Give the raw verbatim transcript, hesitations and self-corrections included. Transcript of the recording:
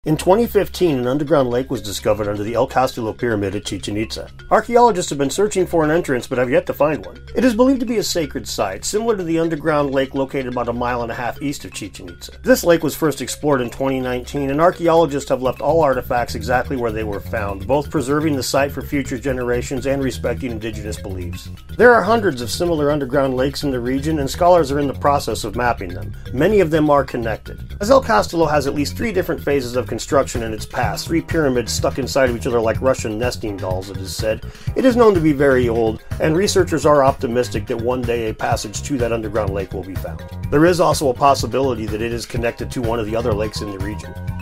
In twenty fifteen, an underground lake was discovered under the El Castillo Pyramid at Chichen Itza. Archaeologists have been searching for an entrance but have yet to find one. It is believed to be a sacred site, similar to the underground lake located about a mile and a half east of Chichen Itza. This lake was first explored in twenty nineteen, and archaeologists have left all artifacts exactly where they were found, both preserving the site for future generations and respecting indigenous beliefs. There are hundreds of similar underground lakes in the region, and scholars are in the process of mapping them. Many of them are connected. As El Castillo has at least three different phases of construction in its past, three pyramids stuck inside of each other like Russian nesting dolls, it is said. It is known to be very old, and researchers are optimistic that one day a passage to that underground lake will be found. There is also a possibility that it is connected to one of the other lakes in the region.